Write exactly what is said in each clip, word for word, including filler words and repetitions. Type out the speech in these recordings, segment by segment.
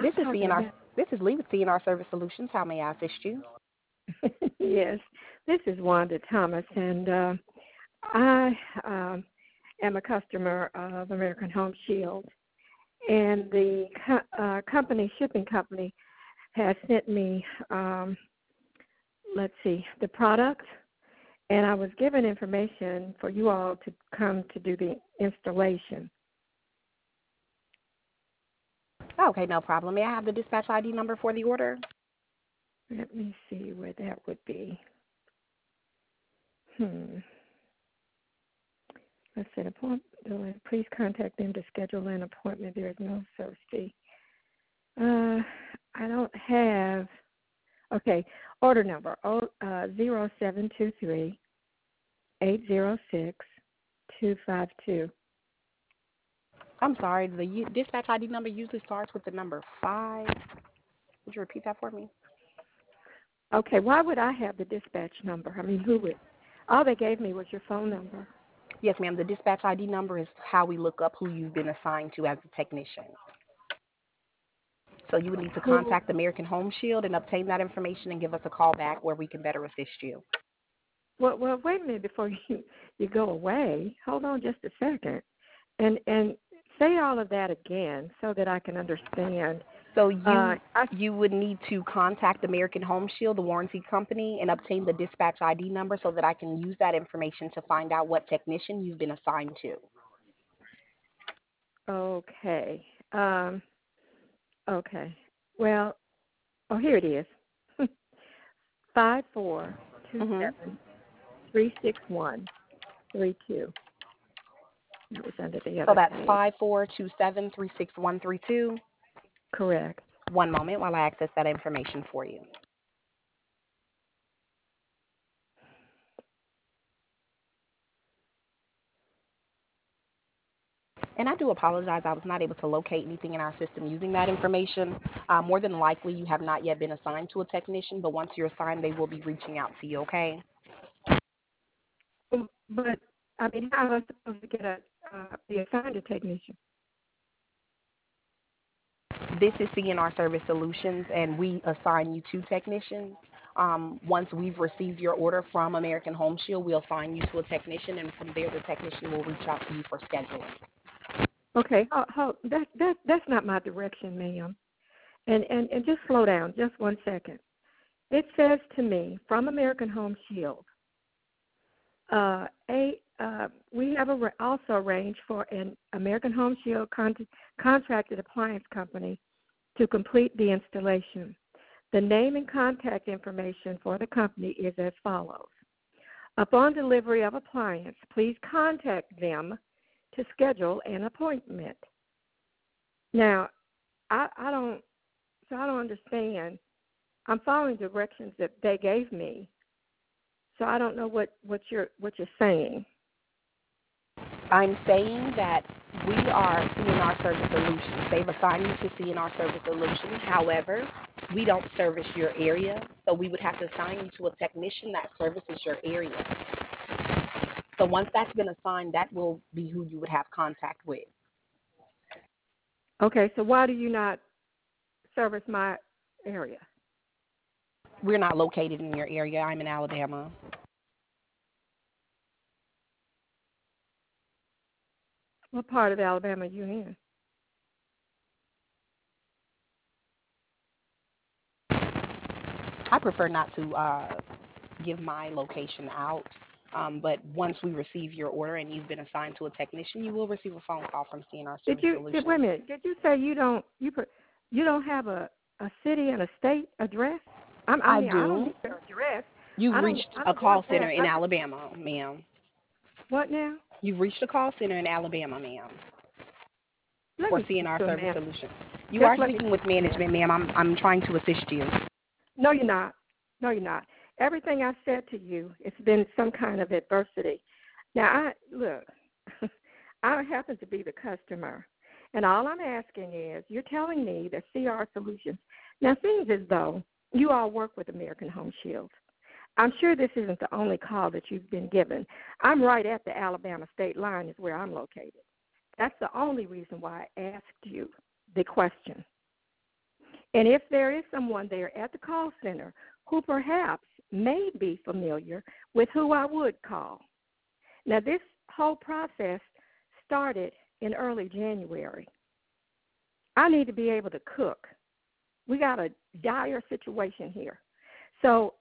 I'm This is talking C N R. about. This is Lee with C N R Service Solutions. How may I assist you? Yes, this is Wanda Thomas, and uh, I um, am a customer of American Home Shield, and the co- uh, company, shipping company, has sent me, um, let's see, the product, and I was given information for you all to come to do the installation. Okay, no problem. May I have the dispatch I D number for the order? Let me see where that would be. Hmm. Let's set appointment. Please contact them to schedule an appointment. There is no service fee. Uh, I don't have. Okay, order number oh, uh, zero seven two three eight zero six two five two. I'm sorry. The u- dispatch I D number usually starts with the number five. Would you repeat that for me? Okay, why would I have the dispatch number? I mean, who would? All they gave me was your phone number. Yes, ma'am. The dispatch I D number is how we look up who you've been assigned to as a technician. So you would need to Who? contact American Home Shield and obtain that information and give us a call back where we can better assist you. Well, well, wait a minute before you you go away. Hold on just a second, and and say all of that again so that I can understand. So Uh, you I you would need to contact American Home Shield, the warranty company, and obtain the dispatch I D number so that I can use that information to find out what technician you've been assigned to. okay. Um, okay. Well, oh, here it is. Five four two Mhm. seven three six one three two. That was under the So other that's page. five four two seven three six one three two. Correct. One moment while I access that information for you. And I do apologize. I was not able to locate anything in our system using that information. Uh, more than likely, you have not yet been assigned to a technician, but once you're assigned, they will be reaching out to you, okay? Um, But I mean, how am I supposed to get a uh, be assigned a technician? This is C N R Service Solutions, and we assign you two technicians. Um, once we've received your order from American Home Shield, we'll assign you to a technician, and from there, the technician will reach out to you for scheduling. Okay. How, how, that that that's not my direction, ma'am. And and and just slow down, just one second. It says to me from American Home Shield, uh, a uh, we have a, also arranged for an American Home Shield con- contracted appliance company to complete the installation. The name and contact information for the company is as follows. Upon delivery of appliance, please contact them to schedule an appointment. Now, I, I don't, so I don't understand. I'm following directions that they gave me, so I don't know what, what you're what you're saying. I'm saying that we are C N R Service Solutions. They've assigned you to C N R Service Solutions. However, we don't service your area, so we would have to assign you to a technician that services your area. So once that's been assigned, that will be who you would have contact with. Okay, so why do you not service my area? We're not located in your area. I'm in Alabama. What part of Alabama are you in? I prefer not to uh, give my location out. Um, but once we receive your order and you've been assigned to a technician, you will receive a phone call from C N R Did Service you did wait Solutions. a minute? Did you say you don't you put you don't have a a city and a state address? I'm, I I mean, I don't do. need your address. You've I don't reached I a don't call want center that. in I just Alabama, ma'am. what now? You've reached a call center in Alabama, ma'am, Let for me speak C N R to a Service man. Solutions. You Just are let me speaking speak with to a man. management, ma'am. I'm I'm trying to assist you. No, you're not. No, you're not. Everything I said to you, it's been some kind of adversity. Now, I look. I happen to be the customer, and all I'm asking is, you're telling me that C R Solutions. Now, seems as though you all work with American Home Shield. I'm sure this isn't the only call that you've been given. I'm right at the Alabama state line is where I'm located. That's the only reason why I asked you the question. And if there is someone there at the call center who perhaps may be familiar with who I would call. Now, this whole process started in early January. I need to be able to cook. We got a dire situation here. So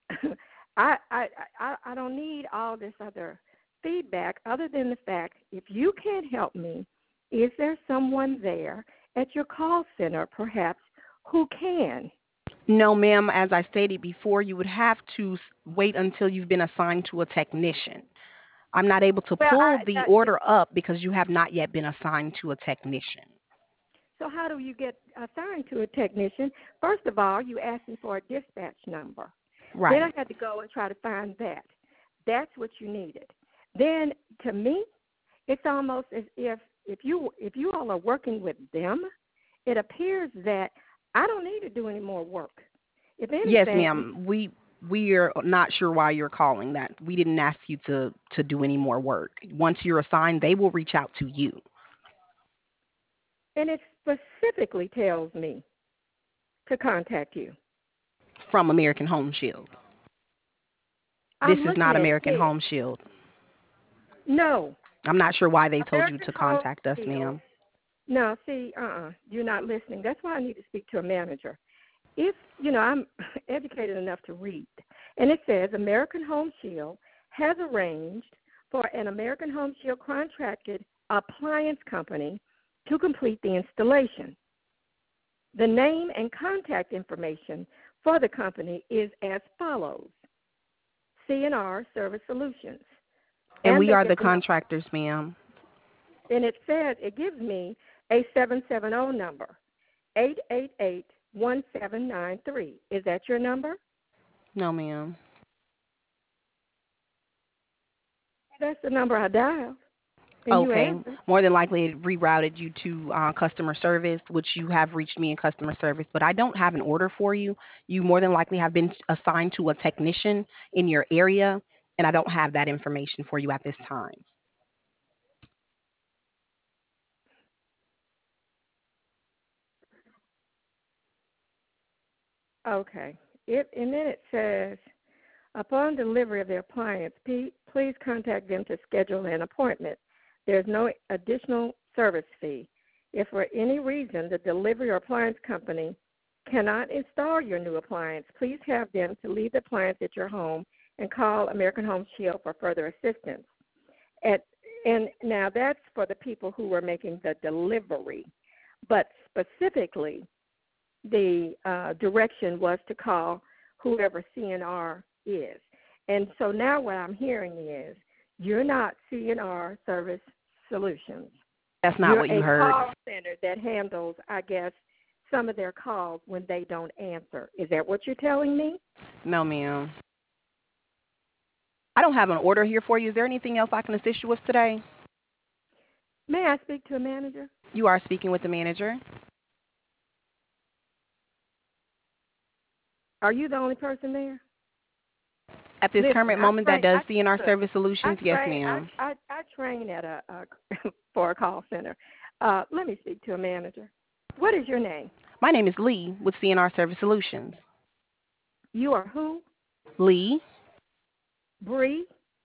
I, I, I, I don't need all this other feedback other than the fact if you can't help me, is there someone there at your call center perhaps who can? No, ma'am. As I stated before, you would have to s- wait until you've been assigned to a technician. I'm not able to Well, pull I, the that, order up because you have not yet been assigned to a technician. so how do you get assigned to a technician? First of all, you asked me for a dispatch number. Then I Right. had to go and try to find that. That's what you needed. Then, to me, it's almost as if if you if you all are working with them, it appears that I don't need to do any more work. If Yes, anything, ma'am. We we are not sure why you're calling that. We didn't ask you to to do any more work. Once you're assigned, they will reach out to you and it specifically tells me to contact you. from American Home Shield. This I'm is looking not at American this. Home Shield. No, I'm not sure why they told you American to Home contact us, Shield. ma'am. No, see, uh-uh, you're not listening. That's why I need to speak to a manager. If, you know, I'm educated enough to read, and it says American Home Shield has arranged for an American Home Shield contracted appliance company to complete the installation. The name and contact information for the company is as follows: C and R Service Solutions. And And we they are give the me, contractors, ma'am. and it says, it gives me a seven seven zero number, eight eight eight, one seven nine three. Is that your number? No, ma'am. That's the number I dialed, and you Okay. answered. More than likely, it rerouted you to uh, customer service, which you have reached me in customer service. But I don't have an order for you. You more than likely have been assigned to a technician in your area, and I don't have that information for you at this time. Okay. It, and then it says, upon delivery of the appliance, p- please contact them to schedule an appointment. There's no additional service fee. If for any reason the delivery or appliance company cannot install your new appliance, please have them to leave the appliance at your home and call American Home Shield for further assistance. At, and now that's for the people who are making the delivery. But specifically, the uh, direction was to call whoever C N R is. And so now what I'm hearing is you're not C N R Service Solutions. That's not You're what you a heard. call center that handles, I guess, some of their calls when they don't answer. Is that what you're telling me? No, ma'am. I don't have an order here for you. Is there anything else I can assist you with today? May I speak to a manager? You are speaking with the manager. Are you the only person there? At this Listen, current I moment, that train. does I C N R look. Service I Solutions. Yes, train. I ma'am. I, I train at a, a for a call center. Uh, let me speak to a manager. What is your name? My name is Lee with C N R Service Solutions. You are who? Lee. Bree?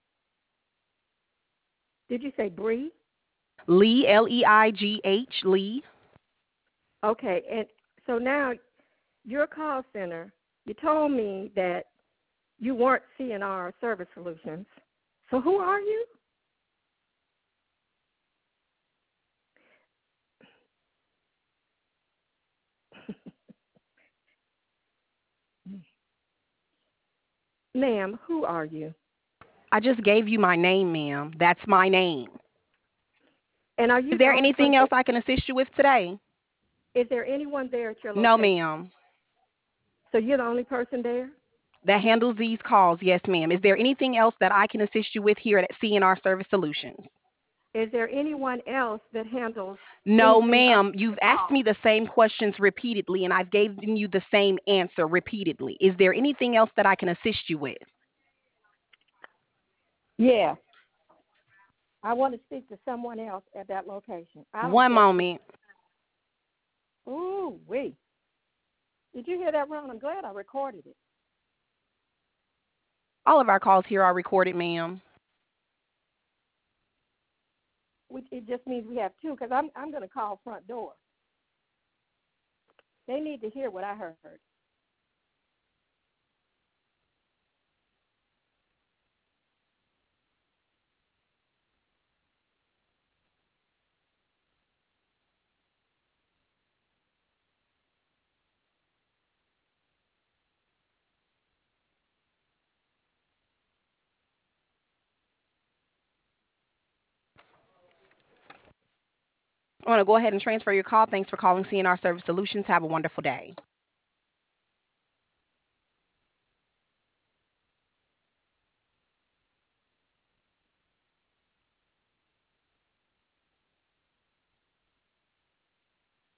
Did you say Bree? Lee, L E I G H, Lee. Okay, and so now your call center. You told me that you weren't C N R Service Solutions. So who are you? Ma'am, who are you? I just gave you my name, ma'am. That's my name. And are you Is the there only anything person? else I can assist you with today? Is there anyone there at your No, location? ma'am. So you're the only person there? That handles these calls. Yes, ma'am. Is there anything else that I can assist you with here at C N R Service Solutions? Is there anyone else that handles No, anything other ma'am. than the You've asked call? me the same questions repeatedly, and I've given you the same answer repeatedly. Is there anything else that I can assist you with? Yeah. I want to speak to someone else at that location. I don't One care who. moment. Ooh, wee. Did you hear that, Ron? I'm glad I recorded it. All of our calls here are recorded, ma'am. Which it just means we have two, because I'm I'm going to call front door. They need to hear what I heard. I want to go ahead and transfer your call. Thanks for calling C N R Service Solutions. Have a wonderful day.